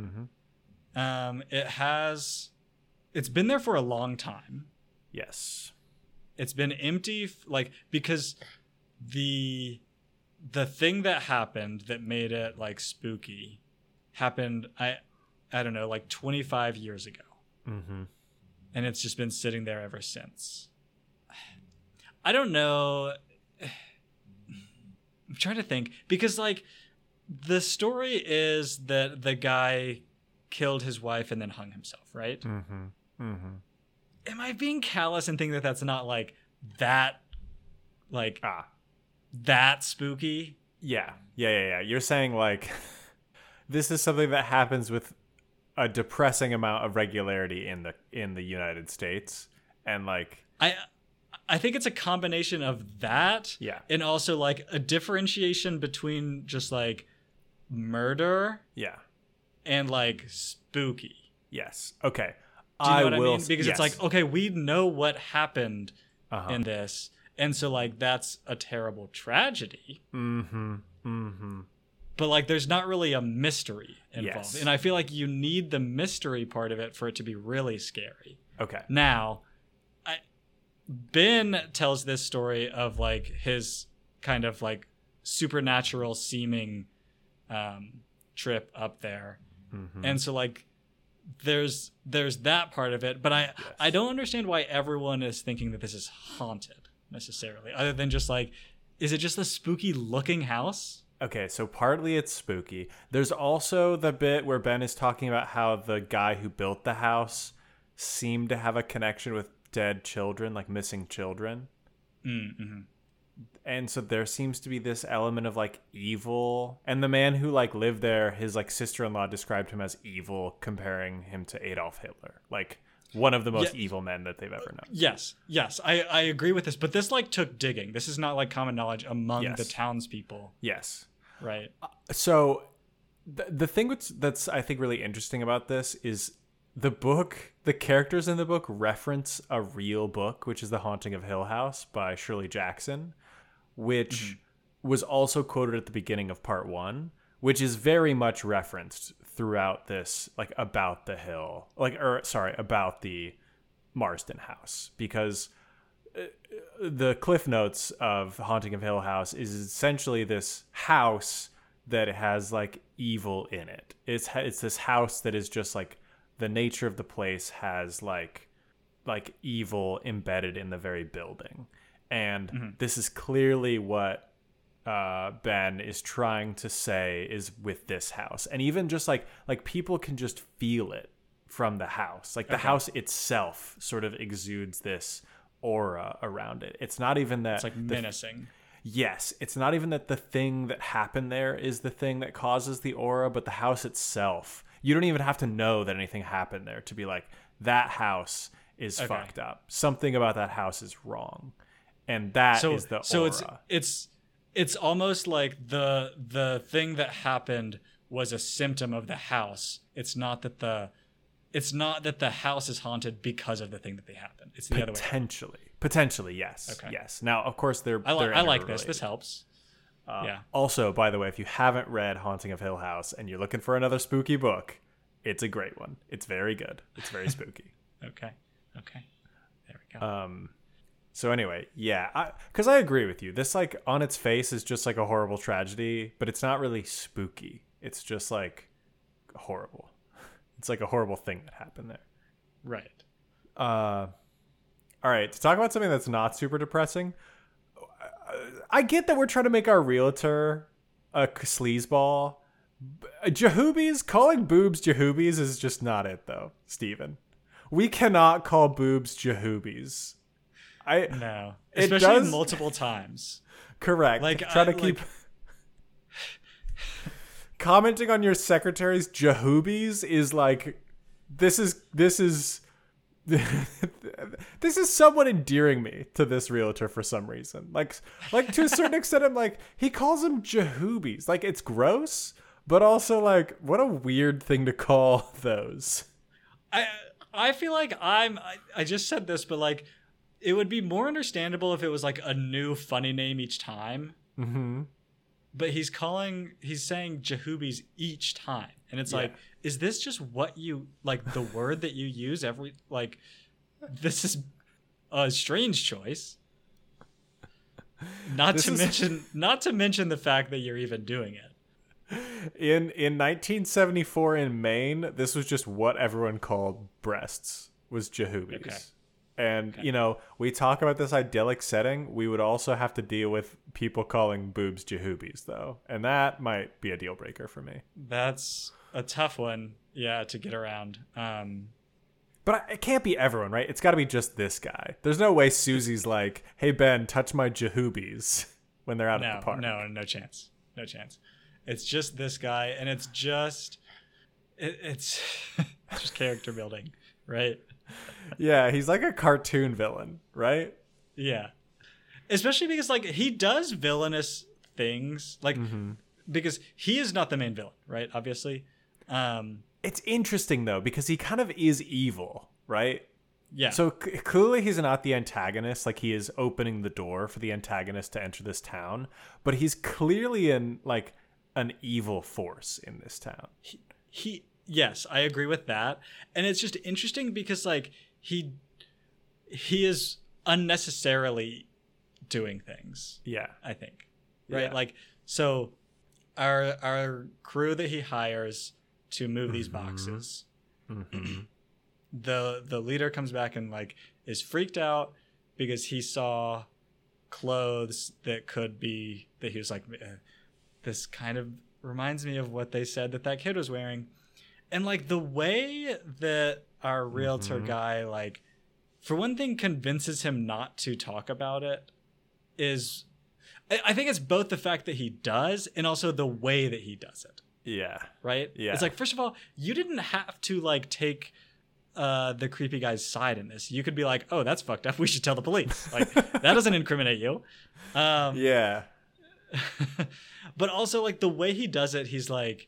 It's been there for a long time. Yes. It's been empty, because the thing that happened that made it like spooky happened, I don't know, like 25 years ago. and it's just been sitting there ever since. I don't know. I'm trying to think, because like the story is that the guy killed his wife and then hung himself, right? Am I being callous and think that that's not like that, like that spooky? Yeah. You're saying like this is something that happens with a depressing amount of regularity in the United States, and like I think it's a combination of that, and also like a differentiation between just like murder, and like spooky. Yes. Okay. Do you know what I mean? Because it's like, okay, we know what happened in this, and so like that's a terrible tragedy. But like there's not really a mystery involved. And I feel like you need the mystery part of it for it to be really scary. Okay. Now, Ben tells this story of like his kind of like supernatural seeming trip up there. And so like there's that part of it, but I don't understand why everyone is thinking that this is haunted necessarily, other than just like, is it just a spooky looking house? Okay, so partly it's spooky. There's also the bit where Ben is talking about how the guy who built the house seemed to have a connection with dead children, like missing children. And so there seems to be this element of like evil. And the man who like lived there, his like sister-in-law described him as evil, comparing him to Adolf Hitler. Like one of the most evil men that they've ever known. Yes, I agree with this. But this like took digging. This is not like common knowledge among the townspeople. Yes. Right. So the thing that's I think really interesting about this is the characters in the book reference a real book, which is The Haunting of Hill House by Shirley Jackson, which was also quoted at the beginning of part 1, which is very much referenced throughout this, like about the hill, about the Marsden house, because the cliff notes of Haunting of Hill House is essentially this house that has like evil in it. It's this house that is just like the nature of the place has like evil embedded in the very building. And this is clearly what Ben is trying to say is with this house. And even just like people can just feel it from the house. Like the house itself sort of exudes this aura around it. It's not even that it's like menacing. Yes, it's not even that the thing that happened there is the thing that causes the aura, but the house itself. You don't even have to know that anything happened there to be like, that house is fucked up. Something about that house is wrong. And that is the aura. So it's almost like the thing that happened was a symptom of the house. It's not that the house is haunted because of the thing that they happened. It's the other way. Potentially, yes. Okay. Yes. Now, of course, I like this. This helps. Also, by the way, if you haven't read Haunting of Hill House and you're looking for another spooky book, it's a great one. It's very good. It's very spooky. Okay. There we go. So anyway, because I agree with you. This, like, on its face is just like a horrible tragedy, but it's not really spooky. It's just like horrible. It's like a horrible thing that happened there. Right. All right. To talk about something that's not super depressing, I get that we're trying to make our realtor a sleazeball. Jahoobies, calling boobs Jahoobies is just not it, though, Steven. We cannot call boobs Jahoobies. No. Especially multiple times. Correct. Like, try to keep... Commenting on your secretary's Jahoobies is like... This is this is somewhat endearing me to this realtor for some reason. Like to a certain extent, I'm like, he calls them Jahoobies. Like, it's gross, but also like, what a weird thing to call those. I feel like I just said this, but like, it would be more understandable if it was like a new funny name each time. Mm-hmm. But he's saying Jahoobies each time. And it's like, is this just what you, like, the word that you use every, like, this is a strange choice. Not to mention the fact that you're even doing it. In 1974 in Maine, this was just what everyone called breasts, was Jehubis. Okay. And, you know, we talk about this idyllic setting. We would also have to deal with people calling boobs Jehubis, though. And that might be a deal breaker for me. That's a tough one, to get around. But it can't be everyone, right? It's got to be just this guy. There's no way Susie's like, hey, Ben, touch my Jehubis when they're out at the park. No chance. No chance. It's just this guy, and it's just... It's just character building, right? Yeah, he's like a cartoon villain, right? Yeah. Especially because, like, he does villainous things, like, because he is not the main villain, right? Obviously. It's interesting, though, because he kind of is evil, right? Yeah. So clearly he's not the antagonist, like he is opening the door for the antagonist to enter this town, but he's clearly an evil force in this town. Yes, I agree with that. And it's just interesting because, like, he is unnecessarily doing things. Yeah. I think. Right? Yeah. Like, so our crew that he hires to move these boxes, the leader comes back and, like, is freaked out because he saw clothes that he was like, this kind of reminds me of what they said that kid was wearing. And, like, the way that our realtor guy, like, for one thing, convinces him not to talk about it is... I think it's both the fact that he does and also the way that he does it. Yeah. Right? Yeah. It's like, first of all, you didn't have to, like, take the creepy guy's side in this. You could be like, oh, that's fucked up. We should tell the police. Like, that doesn't incriminate you. Yeah. But also, like, the way he does it, he's like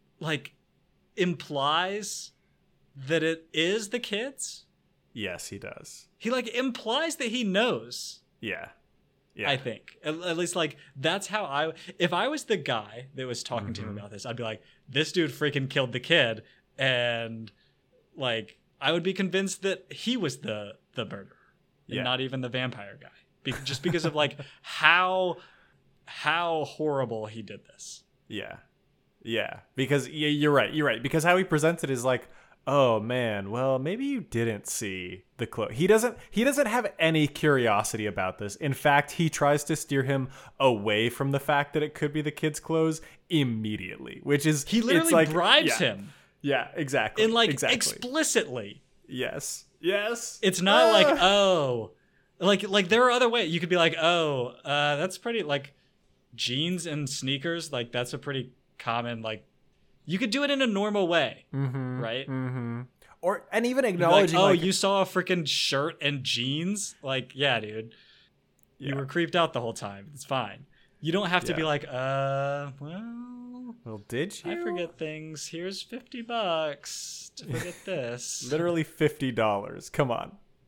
implies that it is the kids. Yes, he does. He, like, implies that he knows. Yeah. Yeah. I think at least, like, that's how if I was the guy that was talking to him about this, I'd be like, this dude freaking killed the kid, and, like, I would be convinced that he was the murderer and not even the vampire guy, just because of, like, how horrible he did this. Yeah. Yeah. Because you're right. Because how he presents it is like, oh man, well, maybe you didn't see the clothes. He doesn't have any curiosity about this. In fact, he tries to steer him away from the fact that it could be the kid's clothes immediately, which is he literally bribes him. Yeah, exactly. And, like, explicitly. Yes. It's not like, oh, like there are other ways. You could be like, oh, that's pretty, like, jeans and sneakers, like, that's a pretty common, like, you could do it in a normal way, right? And even acknowledging, like, oh, you saw a freaking shirt and jeans? Like, yeah, dude. You were creeped out the whole time. It's fine. You don't have to be like, well, did you? I forget things. Here's $50 to forget this. Literally $50. Come on.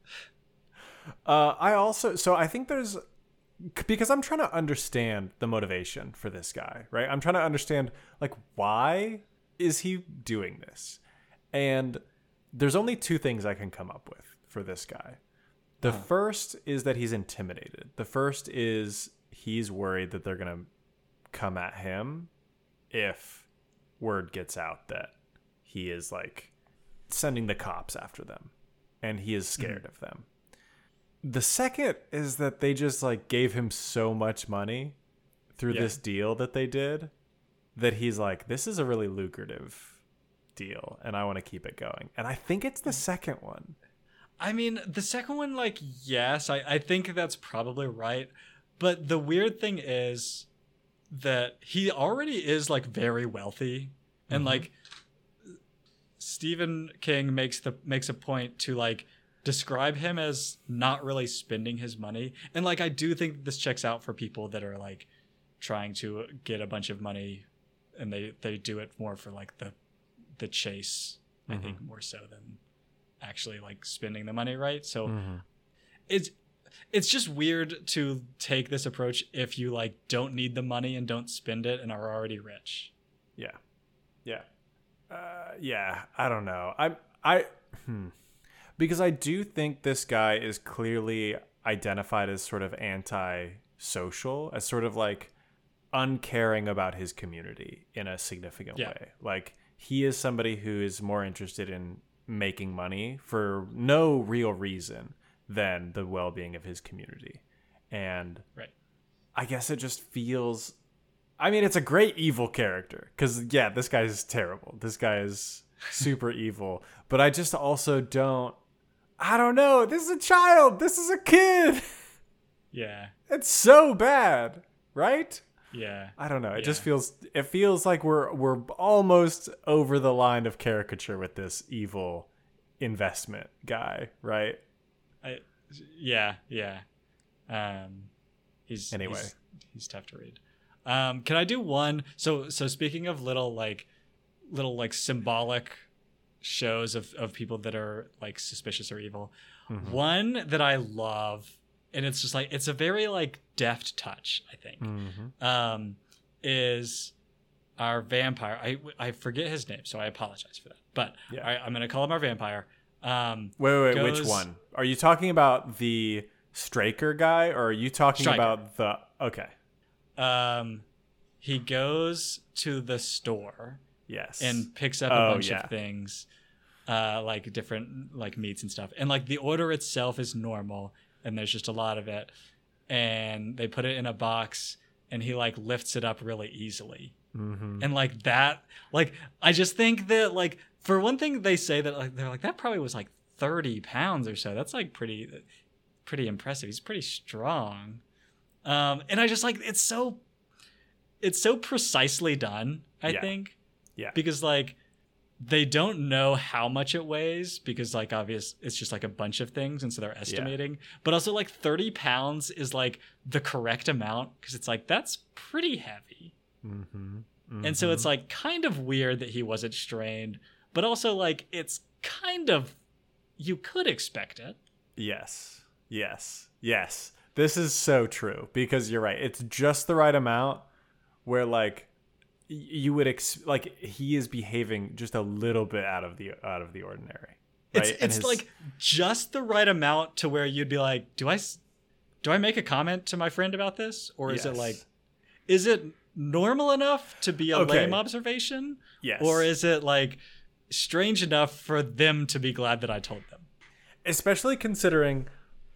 I think there's, because I'm trying to understand the motivation for this guy, right? I'm trying to understand, like, why is he doing this? And there's only two things I can come up with for this guy. The first is that he's intimidated. The first is he's worried that they're going to come at him if word gets out that he is, like, sending the cops after them, and he is scared of them. The second is that they just, like, gave him so much money through this deal that they did that he's like, this is a really lucrative deal and I want to keep it going. And I think it's the second one. I mean, the second one, like, yes, I think that's probably right. But the weird thing is that he already is, like, very wealthy. And, like, Stephen King makes a point to, like, describe him as not really spending his money. And, like, I do think this checks out for people that are, like, trying to get a bunch of money, and they do it more for, like, the chase, I think, more so than actually, like, spending the money, right? So it's just weird to take this approach if you, like, don't need the money and don't spend it and are already rich. I don't know. Because I do think this guy is clearly identified as sort of anti-social, as sort of, like, uncaring about his community in a significant way. Like, he is somebody who is more interested in making money for no real reason than the well-being of his community. And right. I guess it just feels, I mean, it's a great evil character because, yeah, this guy is terrible. This guy is super evil. But I just also I don't know. This is a child. This is a kid. Yeah. It's so bad, right? Yeah. I don't know. It just feels like we're almost over the line of caricature with this evil investment guy, right? Yeah. He's tough to read. Can I do one? So speaking of little symbolic shows of people that are like suspicious or evil, one that I love, and it's just like, it's a very like deft touch, I think, is our vampire. I forget his name, so I apologize for that. But I'm going to call him our vampire. Wait, which one? Are you talking about the Straker guy, or are you talking about the... Okay. He goes to the store. Yes. And picks up a bunch of things, like different like meats and stuff. And like the order itself is normal, and there's just a lot of it. And they put it in a box, and he like lifts it up really easily. And like that, like I just think that like, for one thing, they say that like they're like, that probably was like 30 pounds or so. That's like pretty impressive. He's pretty strong. And I just like, it's so precisely done, I think. Yeah. Because like they don't know how much it weighs, because like it's just like a bunch of things, and so they're estimating. Yeah. But also like 30 pounds is like the correct amount, because it's like, that's pretty heavy. And so it's like kind of weird that he wasn't strained, but also like it's kind of, you could expect it. Yes. This is so true, because you're right. It's just the right amount where like you would like he is behaving just a little bit out of the ordinary. Right? It's like just the right amount to where you'd be like, do I make a comment to my friend about this, or is it like, is it normal enough to be a lame observation? Yes. Or is it like strange enough for them to be glad that I told them? Especially considering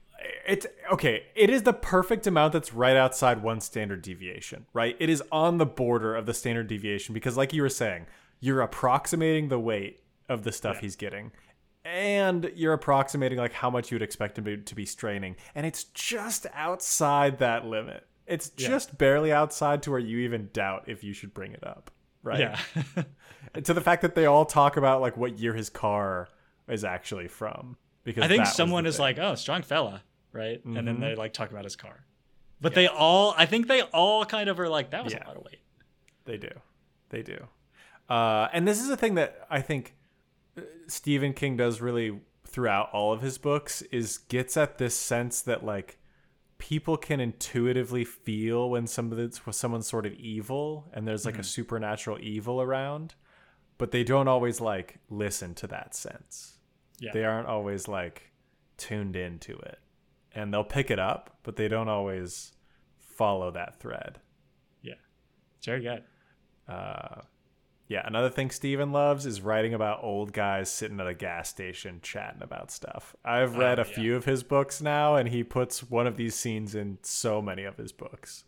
it is the perfect amount that's right outside one standard deviation, right? It is on the border of the standard deviation, because like you were saying, you're approximating the weight of the stuff he's getting, and you're approximating like how much you would expect him to be straining, and it's just outside that limit. It's just barely outside to where you even doubt if you should bring it up, right? Yeah. To the fact that they all talk about like what year his car is actually from, because I think someone is like, "Oh, strong fella," right? And then they like talk about his car, but I think they all kind of are like, "That was a lot of weight." They do. And this is a thing that I think Stephen King does really throughout all of his books, is gets at this sense that like people can intuitively feel when someone's sort of evil, and there's like a supernatural evil around, but they don't always like listen to that sense. Yeah. They aren't always like tuned into it, and they'll pick it up, but they don't always follow that thread. Yeah. It's very good. Yeah, another thing Steven loves is writing about old guys sitting at a gas station chatting about stuff. I've read a few of his books now, and he puts one of these scenes in so many of his books.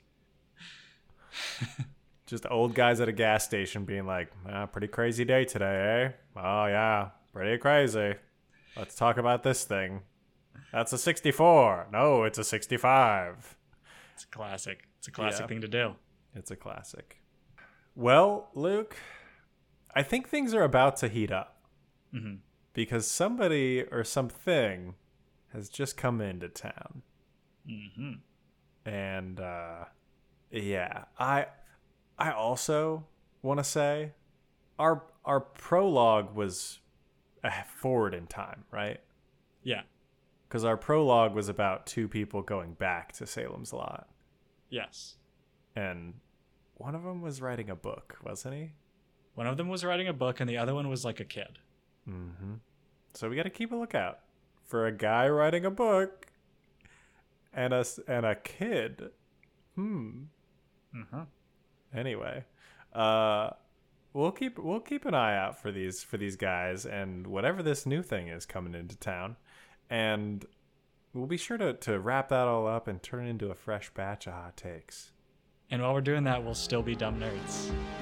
Just old guys at a gas station being like, pretty crazy day today, eh? Oh, yeah, pretty crazy. Let's talk about this thing. That's a 64. No, it's a 65. It's a classic. It's a classic thing to do. It's a classic. Well, Luke, I think things are about to heat up, because somebody or something has just come into town. And I also want to say our prologue was forward in time, right? Yeah. Because our prologue was about two people going back to Salem's Lot. Yes. And one of them was writing a book, wasn't he? One of them was writing a book, and the other one was like a kid. So we got to keep a lookout for a guy writing a book and a kid. Anyway, we'll keep an eye out for these guys and whatever this new thing is coming into town, and we'll be sure to wrap that all up and turn it into a fresh batch of hot takes. And while we're doing that, we'll still be dumb nerds.